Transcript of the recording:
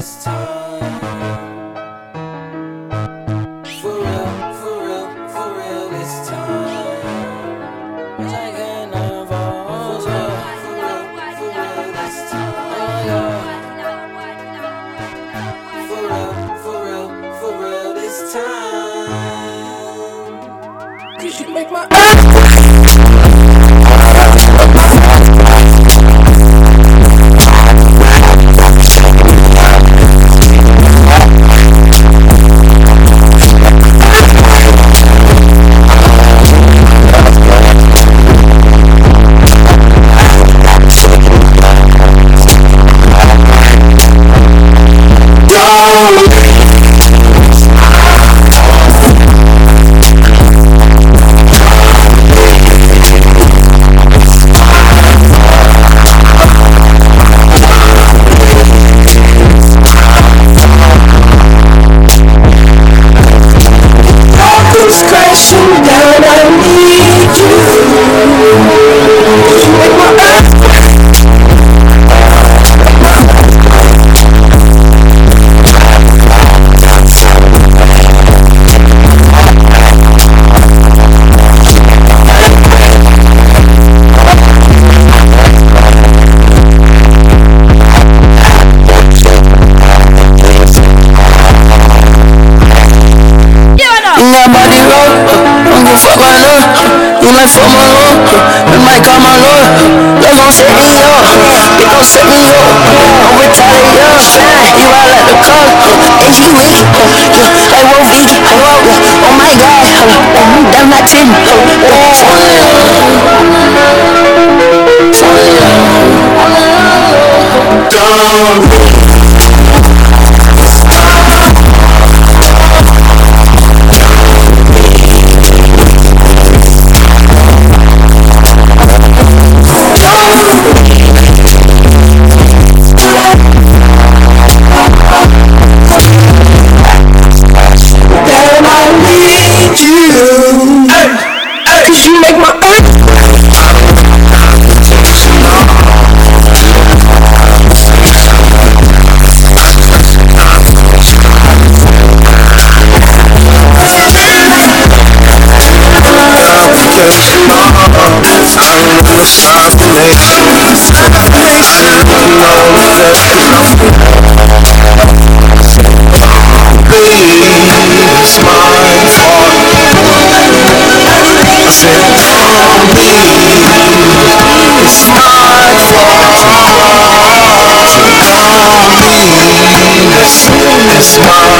this time. For real this time. Like an evolve. For real this time. For real this time. 'Cause you make my for my Lord, we might call my Lord. Love gon' set me up, it gon' set me up. I'm retarded, yeah. You out like the car, SUV, yeah. Like Wolf V, oh my God, that's my team. Cause you make my It's my